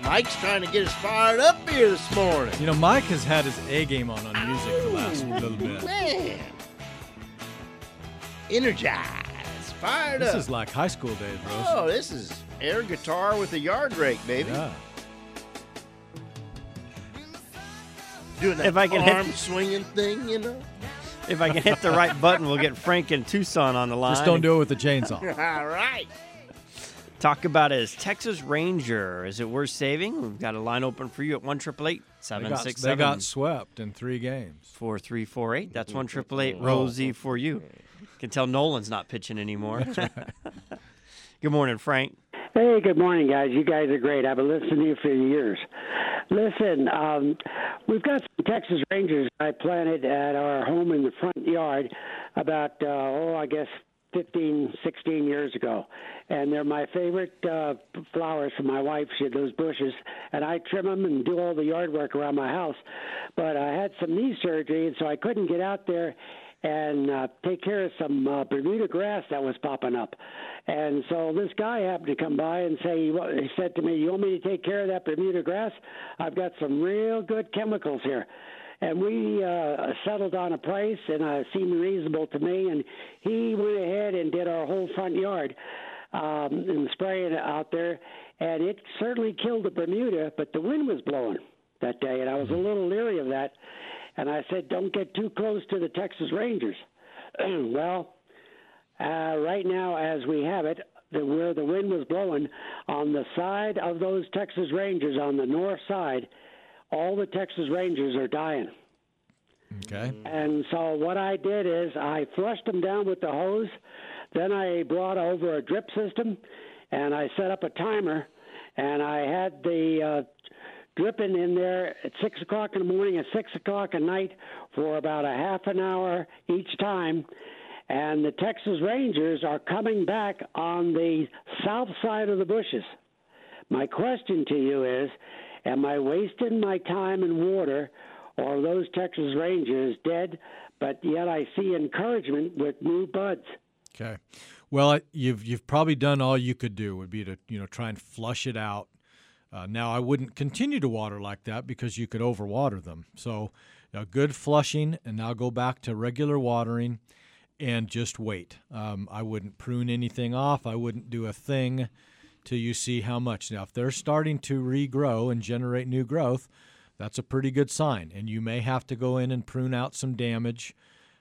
Mike's trying to get us fired up here this morning. You know, Mike has had his A game on music the last little bit. Man. Energized. Fired This up. is like high school days, Rose. Oh, this is air guitar with a yard rake, baby. Yeah. Doing that If I can hit- arm swinging thing, you know. If I can hit the right button, we'll get Frank and Tucson on the line. Just don't do it with the chainsaw. All right. Talk about his Texas Ranger. Is it worth saving? We've got a line open for you at 1-888-767. They got swept in 3 games. 4348. That's 1-888 Rosie for you. Can tell Nolan's not pitching anymore. Good morning, Frank. Hey, good morning, guys. You guys are great. I've been listening to you for years. Listen, we've got some Texas Rangers I planted at our home in the front yard about, I guess 15, 16 years ago. And they're my favorite flowers for my wife. She had those bushes. And I trim them and do all the yard work around my house. But I had some knee surgery, and so I couldn't get out there and take care of some Bermuda grass that was popping up. And so this guy happened to come by and he said to me, "You want me to take care of that Bermuda grass? I've got some real good chemicals here." And we settled on a price, and it seemed reasonable to me. And he went ahead and did our whole front yard and spraying it out there. And it certainly killed the Bermuda, but the wind was blowing that day, and I was a little leery of that. And I said, don't get too close to the Texas Rangers. Well, right now, as we have it, where the wind was blowing, on the side of those Texas Rangers, on the north side, all the Texas Rangers are dying. Okay. And so what I did is I flushed them down with the hose. Then I brought over a drip system, and I set up a timer, and I had the dripping in there at 6 o'clock in the morning and 6 o'clock at night for about a half an hour each time. And the Texas Rangers are coming back on the south side of the bushes. My question to you is, am I wasting my time and water, or are those Texas Rangers dead, but yet I see encouragement with new buds? Okay. Well, you've probably done all you could do, would be to try and flush it out. Now, I wouldn't continue to water like that because you could overwater them. So good flushing, and now go back to regular watering and just wait. I wouldn't prune anything off. I wouldn't do a thing till you see how much. Now, if they're starting to regrow and generate new growth, that's a pretty good sign. And you may have to go in and prune out some damage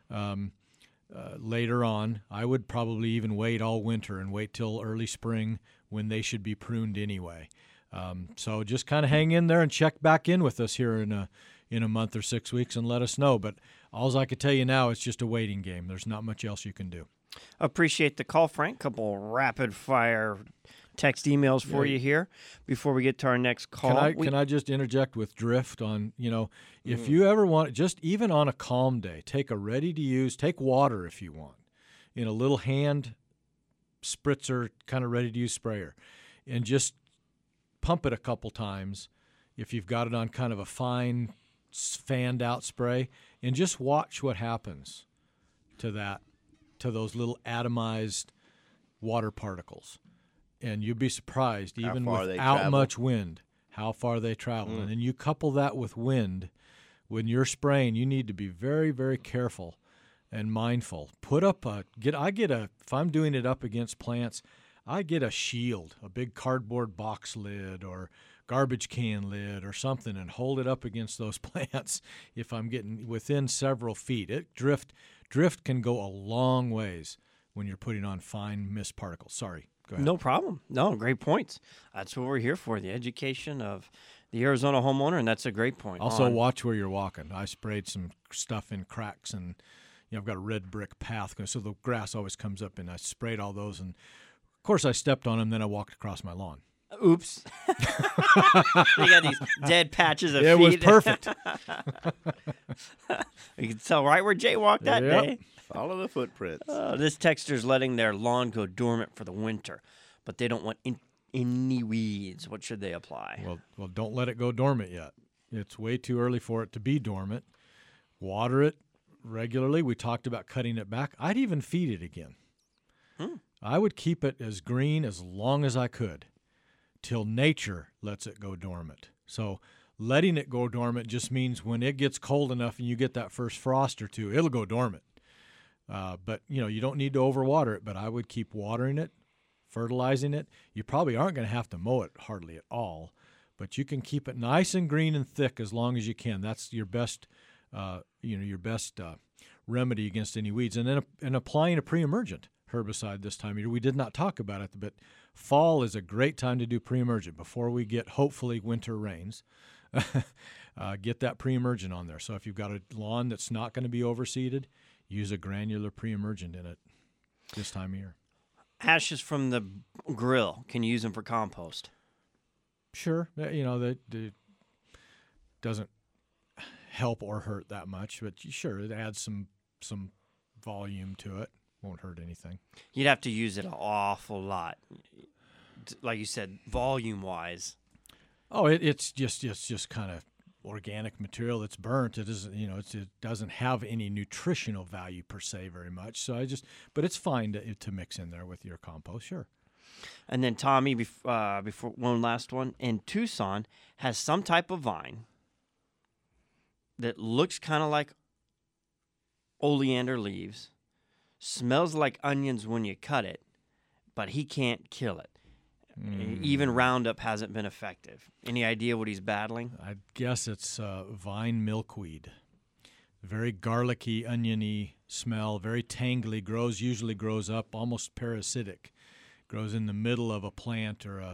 later on. I would probably even wait all winter and wait till early spring when they should be pruned anyway. So just kind of hang in there and check back in with us here in a month or 6 weeks and let us know. But all I could tell you now, it's just a waiting game. There's not much else you can do. Appreciate the call, Frank. Couple rapid-fire text emails for you here before we get to our next call. Can I just interject with drift on, if you ever want, just even on a calm day, take a ready-to-use, take water if you want, in a little hand spritzer, kind of ready-to-use sprayer, and just pump it a couple times if you've got it on kind of a fine fanned-out spray, and just watch what happens to those little atomized water particles. And you'd be surprised, even without much wind, how far they travel. And then you couple that with wind. When you're spraying, you need to be very, very careful and mindful. If I'm doing it up against plants, I get a shield, a big cardboard box lid or garbage can lid or something, and hold it up against those plants if I'm getting within several feet. Drift can go a long ways when you're putting on fine mist particles. Sorry. Go ahead. No problem. No, great points. That's what we're here for, the education of the Arizona homeowner, and that's a great point. Also, watch where you're walking. I sprayed some stuff in cracks, and I've got a red brick path, so the grass always comes up, and I sprayed all those, and of course I stepped on them, then I walked across my lawn. Oops. You got these dead patches of feet. It was perfect. You can tell right where Jay walked that day. Follow the footprints. This texter's letting their lawn go dormant for the winter, but they don't want any weeds. What should they apply? Well, don't let it go dormant yet. It's way too early for it to be dormant. Water it regularly. We talked about cutting it back. I'd even feed it again. I would keep it as green as long as I could till nature lets it go dormant. So letting it go dormant just means when it gets cold enough and you get that first frost or two, it'll go dormant. But, you don't need to overwater it, but I would keep watering it, fertilizing it. You probably aren't going to have to mow it hardly at all, but you can keep it nice and green and thick as long as you can. That's your best, remedy against any weeds. And then applying a pre-emergent herbicide this time of year. We did not talk about it, but fall is a great time to do pre-emergent before we get, hopefully, winter rains. Get that pre-emergent on there. So if you've got a lawn that's not going to be overseeded, use a granular pre-emergent in it this time of year. Ashes from the grill, can you use them for compost? Sure, that doesn't help or hurt that much, but sure, it adds some volume to it. Won't hurt anything. You'd have to use it an awful lot, like you said, volume-wise. Oh, it's just kind of organic material that's burnt. It isn't, it doesn't have any nutritional value per se very much. So but it's fine to mix in there with your compost, sure. And then Tommy, before one last one, in Tucson has some type of vine that looks kind of like oleander leaves, smells like onions when you cut it, but he can't kill it. Even Roundup hasn't been effective. Any idea what he's battling? I guess it's vine milkweed. Very garlicky, oniony smell, very tangly, usually grows up almost parasitic. Grows in the middle of a plant or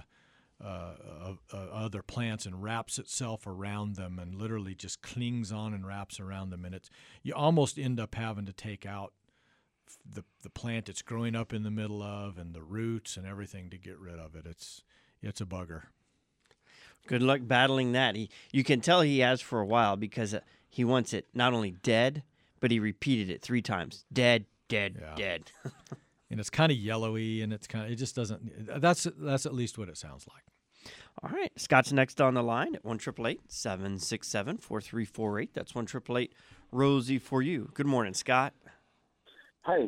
other plants and wraps itself around them and literally just clings on and wraps around them. And you almost end up having to take out the plant it's growing up in the middle of and the roots and everything to get rid of it. It's a bugger. Good luck battling that. You can tell he has for a while because he wants it not only dead, but he repeated it 3 times. Dead, dead, Yeah. dead. And it's kind of yellowy and it just doesn't, that's at least what it sounds like. All right. Scott's next on the line at 1-888-767-4348. That's 1-888-ROSIE for you. Good morning, Scott. Hi.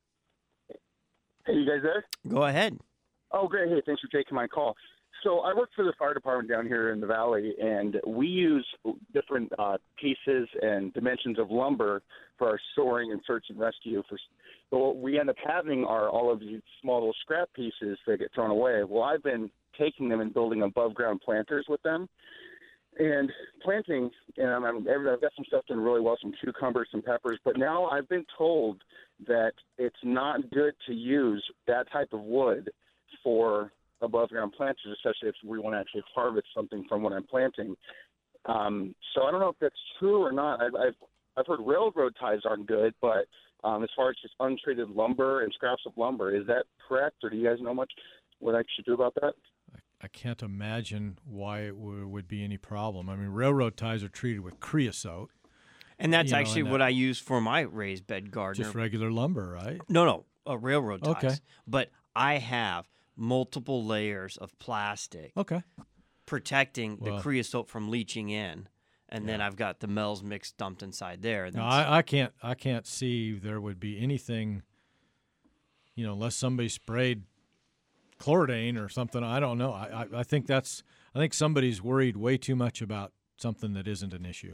Hey, you guys there? Go ahead. Oh, great. Hey, thanks for taking my call. So I work for the fire department down here in the valley, and we use different pieces and dimensions of lumber for our storing and search and rescue. But what we end up having are all of these small little scrap pieces that get thrown away. Well, I've been taking them and building above-ground planters with them. And planting, and I've got some stuff done really well, some cucumbers, some peppers, but now I've been told that it's not good to use that type of wood for above-ground planters, especially if we want to actually harvest something from what I'm planting. So I don't know if that's true or not. I've heard railroad ties aren't good, but as far as just untreated lumber and scraps of lumber, is that correct, or do you guys know much what I should do about that? I can't imagine why it would be any problem. I mean, railroad ties are treated with creosote. And that's actually what I use for my raised bed garden. Just regular lumber, right? No, railroad ties. Okay. But I have multiple layers of plastic protecting the creosote from leaching in. And then I've got the Mel's mix dumped inside there. No, I can't see there would be anything, unless somebody sprayed Chlordane or something. I don't know. I think somebody's worried way too much about something that isn't an issue.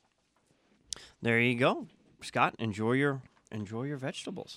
There you go, Scott. Enjoy your vegetables.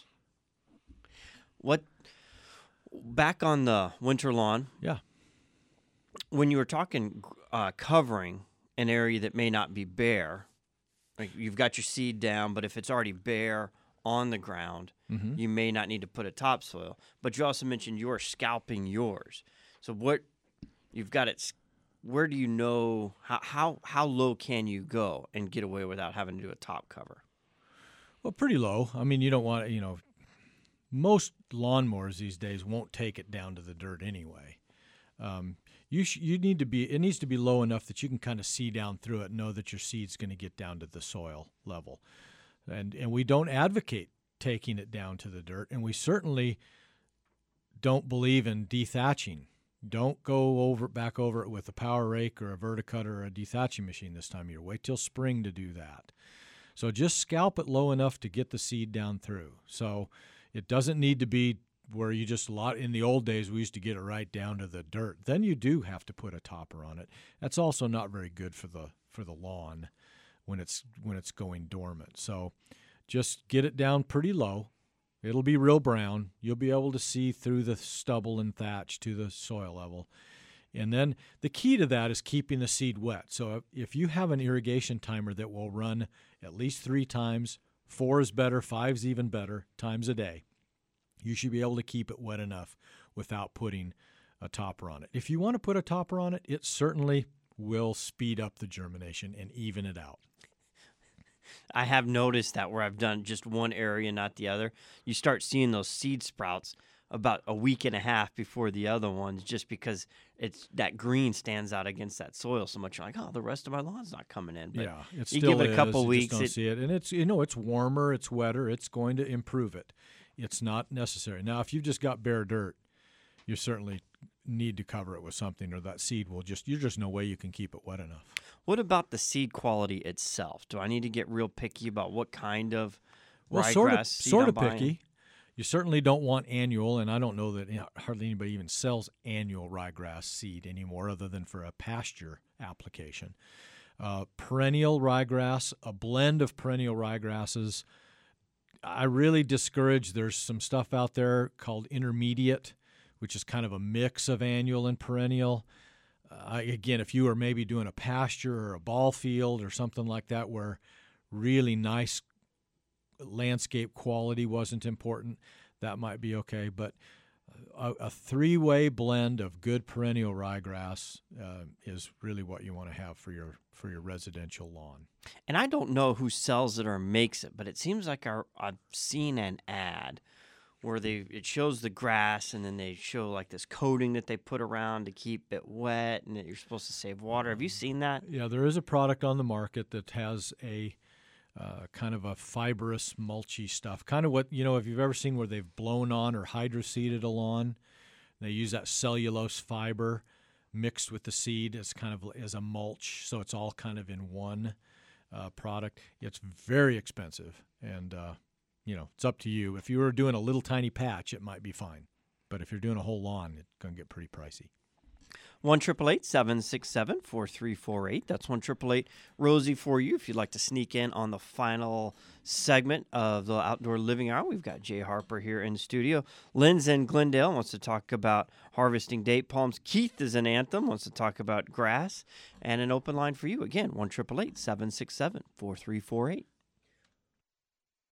Back on the winter lawn? Yeah. When you were talking covering an area that may not be bare, like you've got your seed down, but if it's already bare on the ground, you may not need to put a topsoil. But you also mentioned you're scalping yours. So what you've got it. Where do you know how low can you go and get away without having to do a top cover? Well, pretty low. I mean, you don't want to. Most lawnmowers these days won't take it down to the dirt anyway. It needs to be low enough that you can kind of see down through it and know that your seed's going to get down to the soil level. And we don't advocate taking it down to the dirt, and we certainly don't believe in dethatching. Don't go back over it with a power rake or a verticutter or a dethatching machine this time of year. Wait till spring to do that. So just scalp it low enough to get the seed down through. So it doesn't need to be where you just in the old days we used to get it right down to the dirt. Then you do have to put a topper on it. That's also not very good for the lawn when it's going dormant. So just get it down pretty low. It'll be real brown. You'll be able to see through the stubble and thatch to the soil level. And then the key to that is keeping the seed wet. So if you have an irrigation timer that will run at least 3 times, 4 is better, 5's even better, times a day, you should be able to keep it wet enough without putting a topper on it. If you want to put a topper on it, it certainly will speed up the germination and even it out. I have noticed that where I've done just one area, not the other, you start seeing those seed sprouts about a week and a half before the other ones, just because it's that green stands out against that soil so much. You're like, oh, the rest of my lawn's not coming in. But yeah, it you still give it a couple is. weeks, You just don't see it, and it's warmer, it's wetter, it's going to improve it. It's not necessary. Now, if you've just got bare dirt, you certainly need to cover it with something, or that seed will there's just no way you can keep it wet enough. What about the seed quality itself? Do I need to get real picky about what kind of ryegrass seed sort I'm of buying? picky. You certainly don't want annual, and I don't know that hardly anybody even sells annual ryegrass seed anymore, other than for a pasture application. Perennial ryegrass, a blend of perennial ryegrasses, I really discourage. There's some stuff out there called intermediate, which is kind of a mix of annual and perennial. Again, if you are maybe doing a pasture or a ball field or something like that where really nice landscape quality wasn't important, that might be okay. But a 3-way blend of good perennial ryegrass is really what you want to have for your residential lawn. And I don't know who sells it or makes it, but it seems like I've seen an ad where it shows the grass, and then they show like this coating that they put around to keep it wet, and that you're supposed to save water. Have you seen that? Yeah, there is a product on the market that has a kind of a fibrous, mulchy stuff. Kind of what, if you've ever seen where they've blown on or hydroseeded a lawn, they use that cellulose fiber mixed with the seed as kind of as a mulch, so it's all kind of in one product. It's very expensive, and it's up to you. If you were doing a little tiny patch, it might be fine. But if you're doing a whole lawn, it's going to get pretty pricey. 1-888-767-4348. That's 1-888-ROSIE for you. If you'd like to sneak in on the final segment of the Outdoor Living Hour, we've got Jay Harper here in the studio. Lynn's in Glendale, wants to talk about harvesting date palms. Keith is in Anthem, wants to talk about grass. And an open line for you. Again, 1-888-767-4348.